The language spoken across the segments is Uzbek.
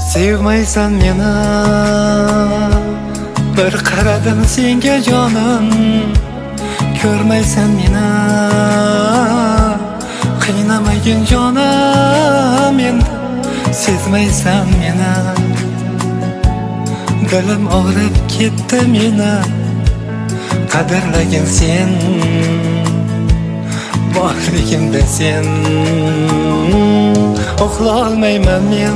Sevmaysan meni, bir qaradim senga jonim. Ko'rmaysan meni, qiynamagin jonim endi. Sezmaysan meni, dilim og'rib ketdi meni. Qadrlagin sen, borligimda sen. Uxlolmayman men,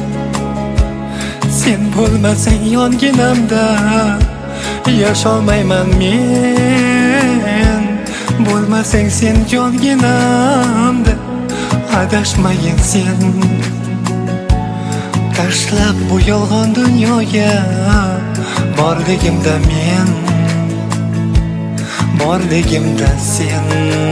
sen bo'lmasang yonginamda. Yasholmayman men, bo'lmasang sen jonginamda. Adashmagin sen, tashlab bu yolg'on dunyoga. Borligimda men, borligimda sen.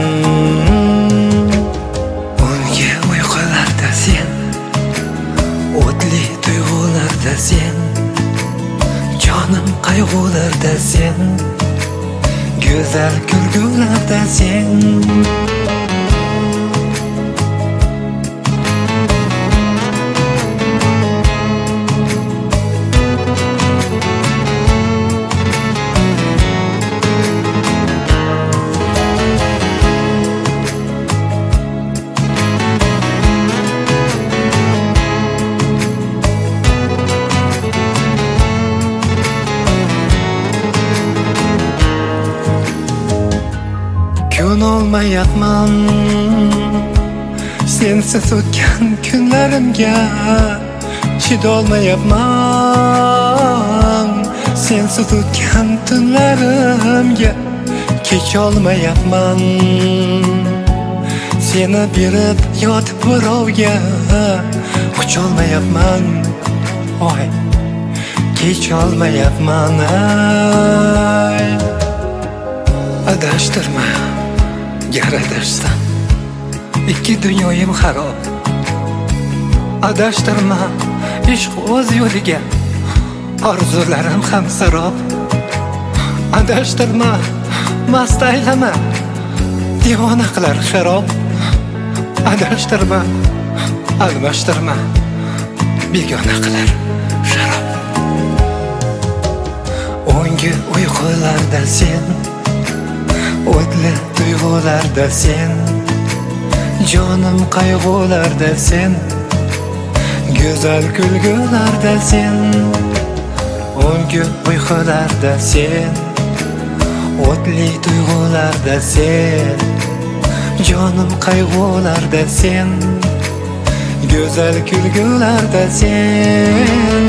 Unga uyqularda sen, o'tli tuyg'ularda sen. Jonim qayg'ularda sen, go'zal kulgularda sen. Olmayapman sensiz o'tgan kunlarimga. Chidolmayapman sensiz o'tgan tunlarimga. Kecholmayapman seni berib yotib birovga. Qucholmayapman, oy, kecholmayapman. Adashtirma, gar adashsam ikki dunyoyim xarob. Adashtirma ishq o'z yo'liga, orzularim ham sarob. Adashtirma, mast aylama, devona qilar sharob. Adashtirma, almashtirma, begona qilar sharob. O'ngi uyqularda sen, o'tli tuyg'ularda sen. Jonim qayg'ularda sen, go'zal kulgularda sen. O'ngi uyqularda sen, o'tli tuyg'ularda sen. Jonim qayg'ularda sen, go'zal kulgularda sen.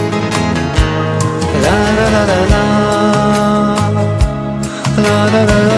La la la la la, la la la la.